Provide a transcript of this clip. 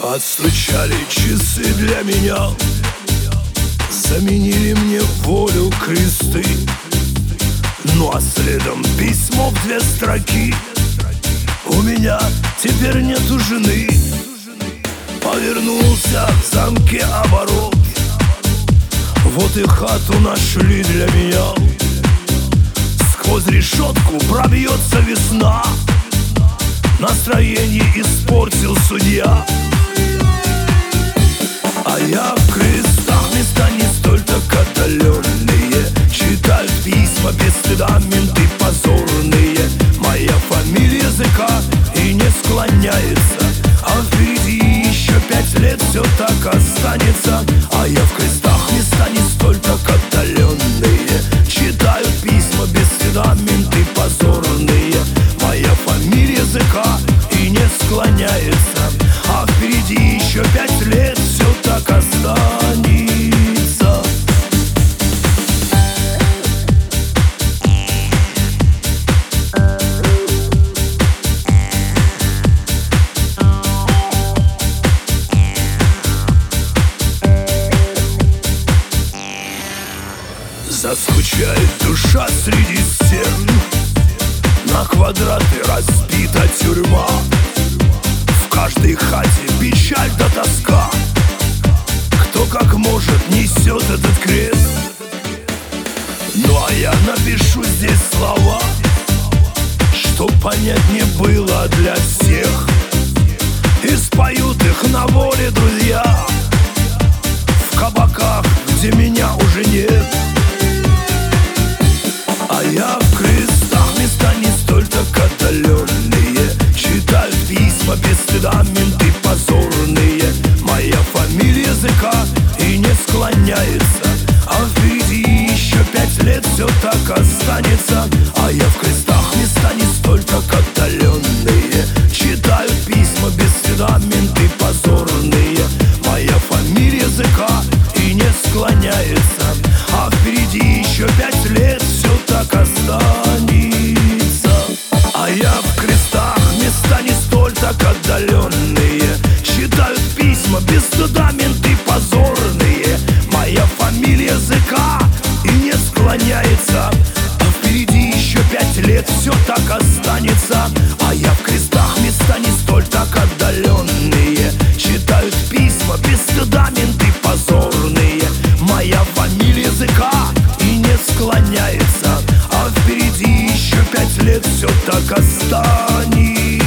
Отстучали часы для меня, заменили мне волю кресты. Ну а следом письмо в 2 строки: у меня теперь нету жены. Повернулся в замке оборот, вот и хату нашли для меня. Сквозь решетку пробьется весна, настроение испортил судья. А я в крестах, места не столь так отдаленные, читают письма без стыда менты позорные. Моя фамилия языка и не склоняется, а впереди еще 5 лет все так останется. А я в крестах, места не столь так отдаленные, читают письма без стыда менты позорные. Моя фамилия языка и не склоняется, а впереди еще 5 лет все так останется. Заскучает душа среди стен, на квадраты разбита тюрьма. В каждой хате печаль да тоска, кто как может несет этот крест. Ну а я напишу здесь слова, чтоб понятнее было для всех, и споют их на воле друзья в кабаках, где меня уже нет. А я в крестах, места не столь так отдаленные, читают письма без стыда менты позорные. Моя фамилия языка и не склоняется, а впереди еще 5 лет все так останется. А я в крестах, места не столь так отдаленные, читают письма без стыда менты позорные. Моя фамилия языка и не склоняется, а впереди еще 5 лет все так останется. А я в крестах, места не столь так отдаленные, читают письма без стыда менты позорные. Моя фамилия языка и не склоняется, а впереди еще 5 лет все так останется. А я в крестах, места не столь так отдаленные, читают письма без стыда менты позорные. Моя фамилия языка и не склоняется, а впереди еще 5 лет все так останется.